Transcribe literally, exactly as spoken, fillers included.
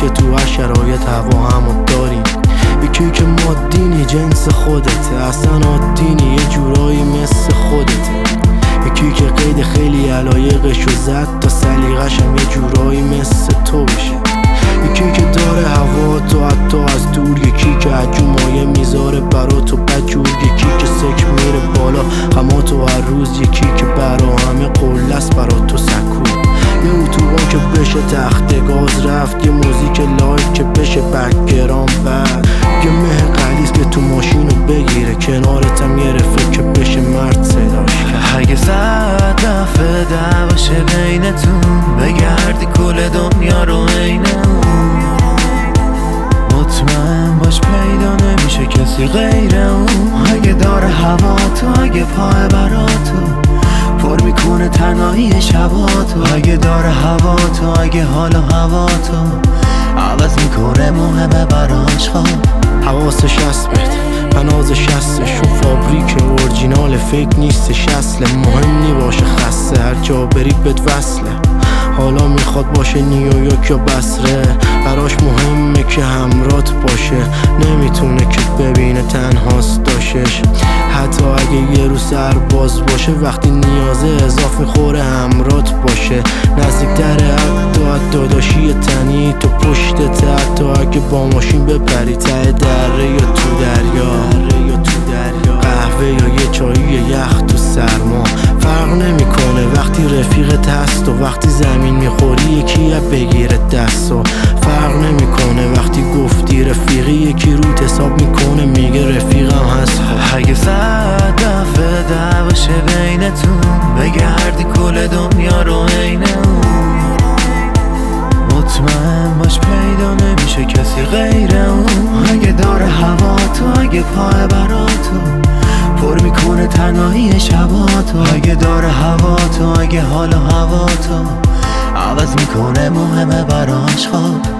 که تو هر شرایط هوا همو داریم. یکی که مادینی جنس خودته، اصلا عادینی یه جورایی مثل خودته. یکی که قید خیلی علایقشو زد تا سلیقه‌شم یه جورایی مثل تو بشه. یکی که داره هوا تو حتی از دور، یکی که عجو مایه میذاره برا تو بجور، یکی که سک میره بالا غماتو هر روز، یکی که برا همه قله‌ست برا تو سکون. یه اتوبان که بشه تخت گاز رفت، یه موزیک لایف که بشه بکگرام بعد، یه مه غلیظ که تو ماشینو بگیره کنارتم یه رفیق که بشه مرد صداش کرد. اگه صد دفعه دعواشه بینتون بگردی کل دنیا رو عین اون، مطمئن باش پیدا نمیشه کسی غیر اون. اگه داره هوا تو، اگه پای براتو پر میکنه تنهایی شباتو، اگه داره هوا تو، اگه حال و هوا تو عوض میکنه مهمه براش خواب. حواسش هست بهت پنازش هستش، و فابریک اورجینال فیک نیستش اصله. مهم نی باشه خسته، هر جا بری بهت وصله. حالا میخواد باشه نیویورک یا بصره، براش مهمه که همرات باشه. نمیتونه که ببینه تنهاست داشش، حتی اگه یه رو سرباز باشه. وقتی نیازه اضاف میخوره همرات باشه. نزدیکتره حتی از داداشی تنی تو پشتت، حتی اگه با ماشین بپری ته دره یا تو دریا. قهوه یا یه چایی یخ تو سرما فرق نمیکنه وقتی رفیقت هست، و وقتی زمین میخوری یکی بگیره دستو. فرق نمیکنه وقتی گفتی رفیقی یکی روت حساب میکنه میگه رفیقم هست. اگه صد دفعه دعواشه بینتون بگردی کل دنیا رو عین اون، مطمئن باش پیدا نمیشه کسی غیر اون. اگه داره هوا تو، اگه پای براتو پر میکنه تنهایی شباتو، اگه داره هوا تو، اگه حال و هوا تو عوض میکنه مهمه براش خواب.